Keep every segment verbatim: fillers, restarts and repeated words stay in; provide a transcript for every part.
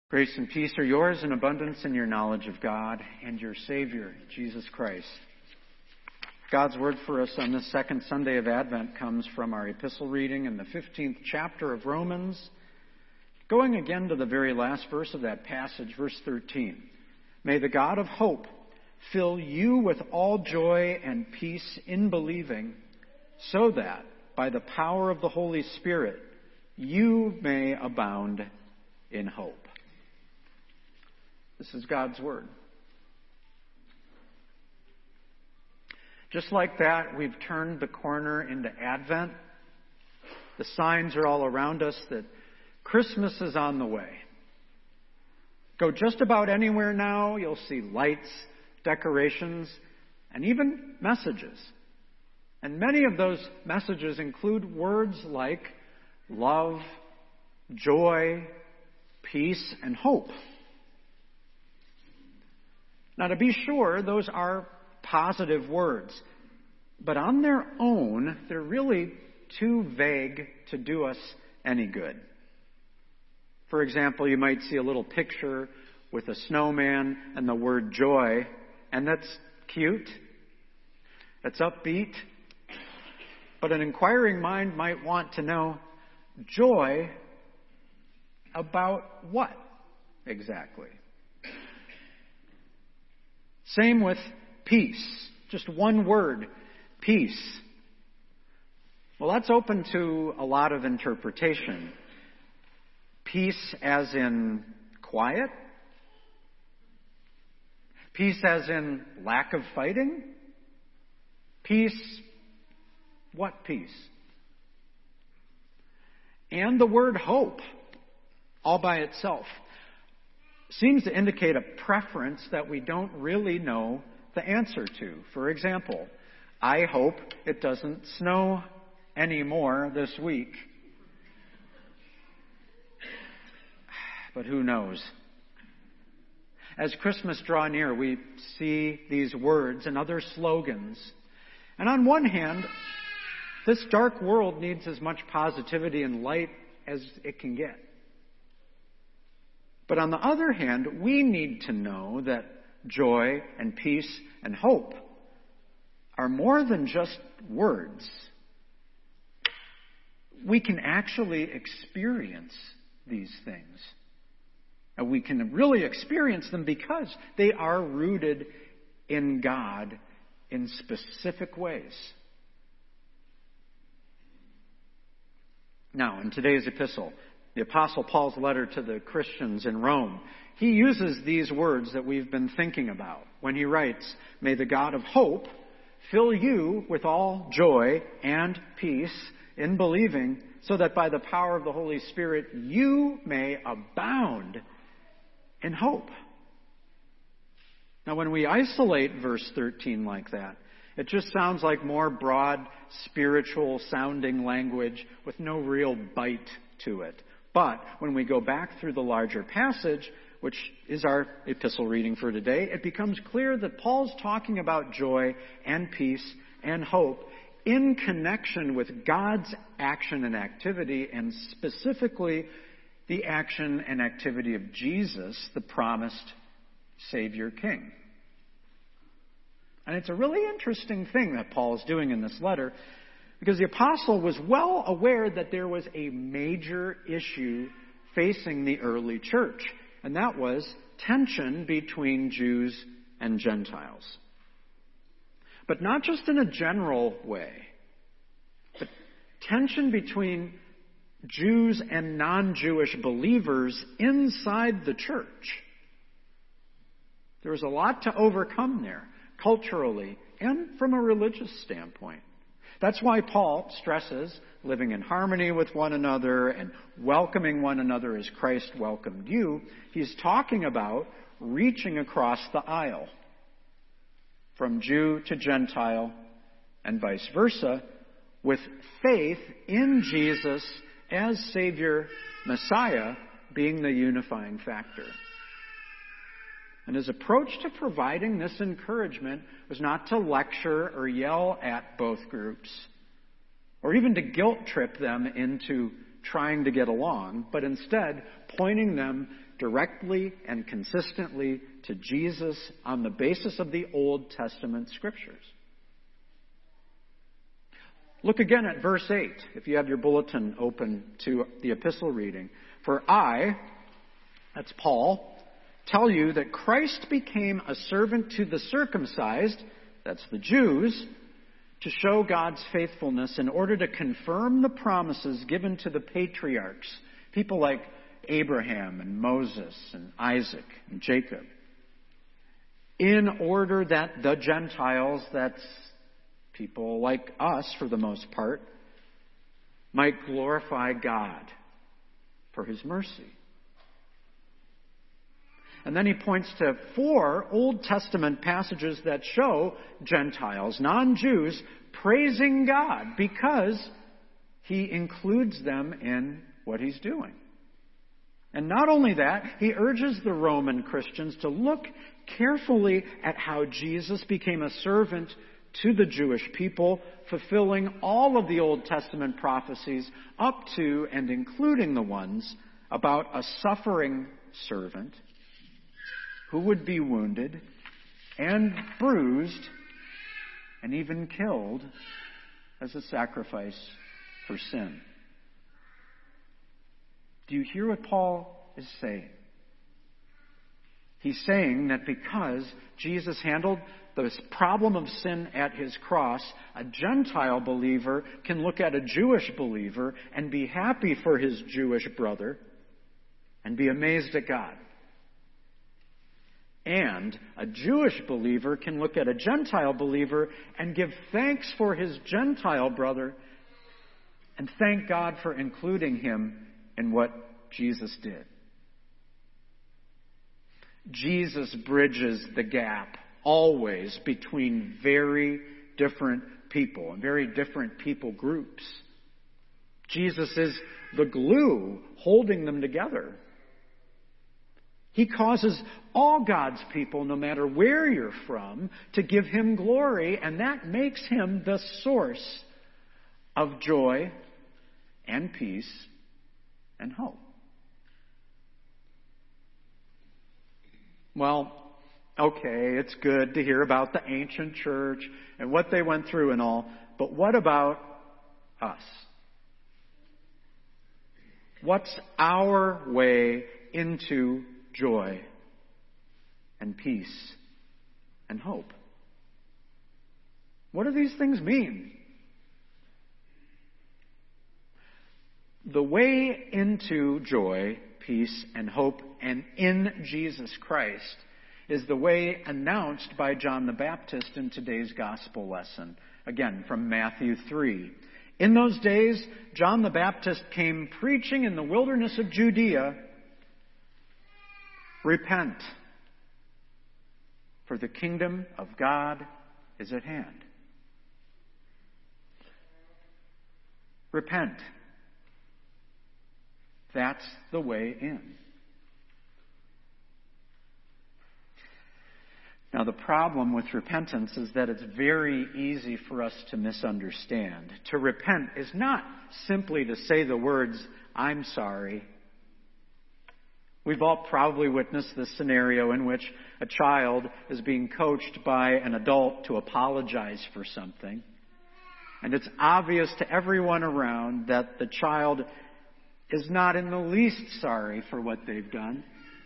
Grace and peace are yours in abundance in your knowledge of God and your Savior, Jesus Christ. God's word for us on this second Sunday of Advent comes from our epistle reading in the fifteenth chapter of Romans, going again to the very last verse of that passage, verse thirteen. May the God of hope fill you with all joy and peace in believing, so that by the power of the Holy Spirit you may abound in hope. This is God's word. Just like that, we've turned the corner into Advent. The signs are all around us that Christmas is on the way. Go just about anywhere now, you'll see lights, decorations, and even messages. And many of those messages include words like love, joy, peace, and hope. Now, to be sure, those are positive words, but on their own, they're really too vague to do us any good. For example, you might see a little picture with a snowman and the word joy, and that's cute, it's upbeat, but an inquiring mind might want to know, joy about what exactly? Same with peace. Just one word, peace. Well, that's open to a lot of interpretation. Peace as in quiet? Peace as in lack of fighting? Peace, what peace? And the word hope, all by itself, seems to indicate a preference that we don't really know the answer to. For example, I hope it doesn't snow anymore this week. But who knows? As Christmas draws near, we see these words and other slogans. And on one hand, this dark world needs as much positivity and light as it can get. But on the other hand, we need to know that joy and peace and hope are more than just words. We can actually experience these things. And we can really experience them because they are rooted in God in specific ways. Now, in today's epistle, the Apostle Paul's letter to the Christians in Rome, he uses these words that we've been thinking about when he writes, "May the God of hope fill you with all joy and peace in believing, so that by the power of the Holy Spirit you may abound in hope." Now, when we isolate verse thirteen like that, it just sounds like more broad, spiritual-sounding language with no real bite to it. But when we go back through the larger passage, which is our epistle reading for today, it becomes clear that Paul's talking about joy and peace and hope in connection with God's action and activity, and specifically the action and activity of Jesus, the promised Savior King. And it's a really interesting thing that Paul is doing in this letter, because the apostle was well aware that there was a major issue facing the early church, and that was tension between Jews and Gentiles. But not just in a general way, but tension between Jews and non-Jewish believers inside the church. There was a lot to overcome there, culturally and from a religious standpoint. That's why Paul stresses living in harmony with one another and welcoming one another as Christ welcomed you. He's talking about reaching across the aisle from Jew to Gentile and vice versa, with faith in Jesus as Savior, Messiah, being the unifying factor. And his approach to providing this encouragement was not to lecture or yell at both groups, or even to guilt trip them into trying to get along, but instead pointing them directly and consistently to Jesus on the basis of the Old Testament scriptures. Look again at verse eight, if you have your bulletin open to the epistle reading. For I, that's Paul, tell you that Christ became a servant to the circumcised, that's the Jews, to show God's faithfulness in order to confirm the promises given to the patriarchs, people like Abraham and Moses and Isaac and Jacob, in order that the Gentiles, that's people like us for the most part, might glorify God for his mercy. And then he points to four Old Testament passages that show Gentiles, non-Jews, praising God because he includes them in what he's doing. And not only that, he urges the Roman Christians to look carefully at how Jesus became a servant to the Jewish people, fulfilling all of the Old Testament prophecies up to and including the ones about a suffering servant who would be wounded and bruised and even killed as a sacrifice for sin. Do you hear what Paul is saying? He's saying that because Jesus handled this problem of sin at his cross, a Gentile believer can look at a Jewish believer and be happy for his Jewish brother and be amazed at God. And a Jewish believer can look at a Gentile believer and give thanks for his Gentile brother and thank God for including him in what Jesus did. Jesus bridges the gap always between very different people and very different people groups. Jesus is the glue holding them together. He causes all God's people, no matter where you're from, to give him glory, and that makes him the source of joy and peace and hope. Well, okay, it's good to hear about the ancient church and what they went through and all, but what about us? What's our way into joy and peace and hope? What do these things mean? The way into joy, peace, and hope and in Jesus Christ is the way announced by John the Baptist in today's gospel lesson. Again, from Matthew three. In those days, John the Baptist came preaching in the wilderness of Judea, repent, for the kingdom of God is at hand. Repent. That's the way in. Now, the problem with repentance is that it's very easy for us to misunderstand. To repent is not simply to say the words, "I'm sorry." We've all probably witnessed this scenario in which a child is being coached by an adult to apologize for something. And it's obvious to everyone around that the child is not in the least sorry for what they've done.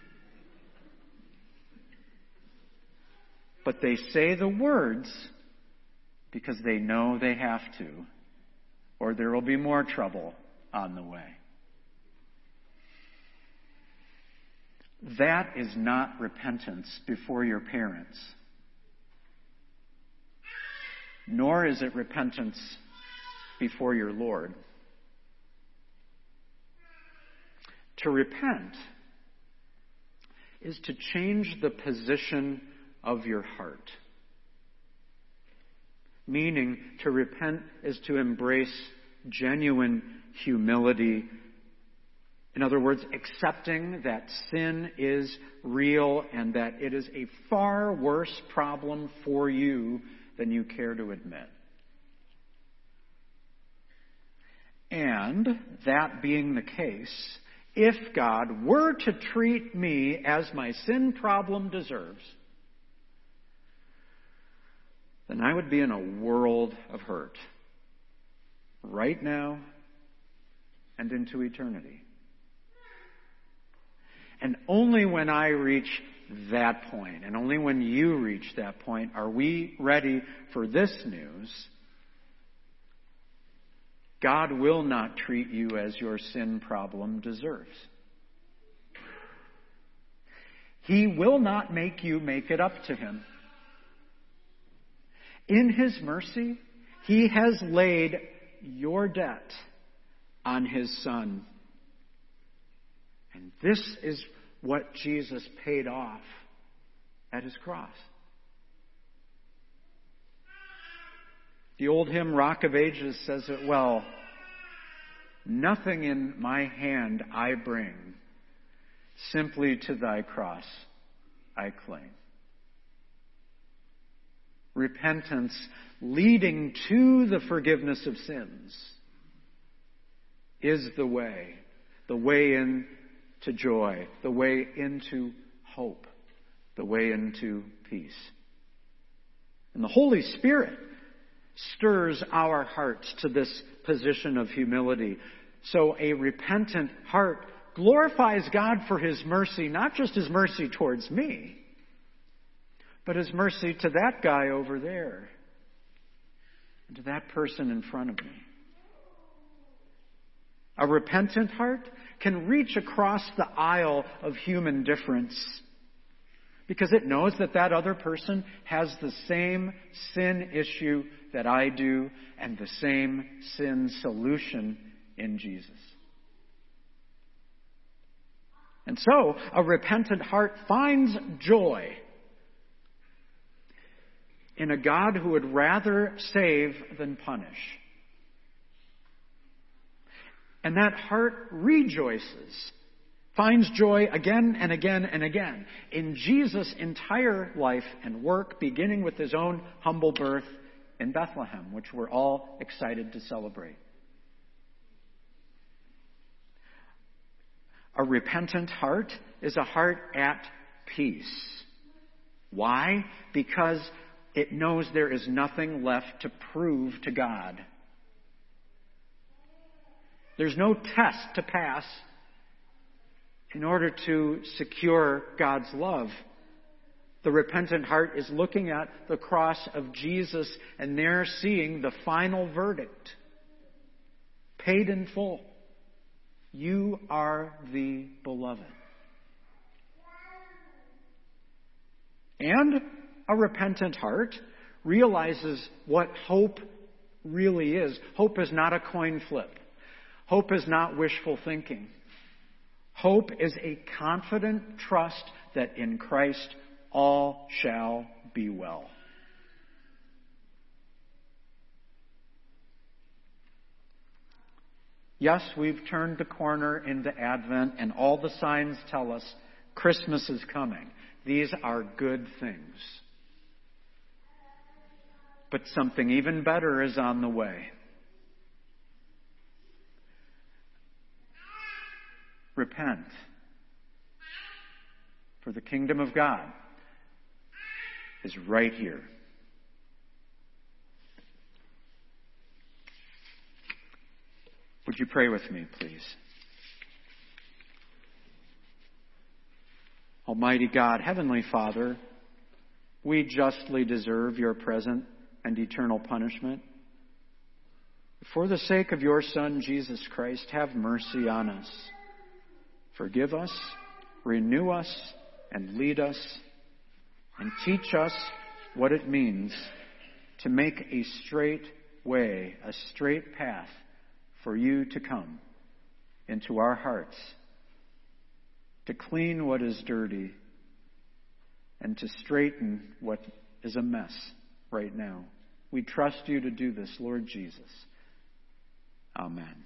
But they say the words because they know they have to, or there will be more trouble on the way. That is not repentance before your parents. Nor is it repentance before your Lord. To repent is to change the position of your heart. Meaning, to repent is to embrace genuine humility. In other words, accepting that sin is real and that it is a far worse problem for you than you care to admit. And that being the case, if God were to treat me as my sin problem deserves, then I would be in a world of hurt right now and into eternity. And only when I reach that point, and only when you reach that point, are we ready for this news. God will not treat you as your sin problem deserves. He will not make you make it up to Him. In His mercy, He has laid your debt on His Son. And this is what Jesus paid off at His cross. The old hymn, Rock of Ages, says it well. Nothing in my hand I bring, simply to thy cross I cling. Repentance leading to the forgiveness of sins is the way, the way into joy, the way into hope, the way into peace. And the Holy Spirit stirs our hearts to this position of humility. So a repentant heart glorifies God for His mercy, not just His mercy towards me, but His mercy to that guy over there, and to that person in front of me. A repentant heart can reach across the aisle of human difference because it knows that that other person has the same sin issue that I do and the same sin solution in Jesus. And so, a repentant heart finds joy in a God who would rather save than punish. And that heart rejoices, finds joy again and again and again in Jesus' entire life and work, beginning with His own humble birth in Bethlehem, which we're all excited to celebrate. A repentant heart is a heart at peace. Why? Because it knows there is nothing left to prove to God. There's no test to pass in order to secure God's love. The repentant heart is looking at the cross of Jesus and there seeing the final verdict. Paid in full. You are the beloved. And a repentant heart realizes what hope really is. Hope is not a coin flip. Hope is not wishful thinking. Hope is a confident trust that in Christ all shall be well. Yes, we've turned the corner into Advent, and all the signs tell us Christmas is coming. These are good things. But something even better is on the way. Repent. For the kingdom of God is right here. Would you pray with me, please? Almighty God, Heavenly Father, we justly deserve your present and eternal punishment. For the sake of your Son, Jesus Christ, have mercy on us. Forgive us, renew us, and lead us, and teach us what it means to make a straight way, a straight path for you to come into our hearts, to clean what is dirty, and to straighten what is a mess right now. We trust you to do this, Lord Jesus. Amen.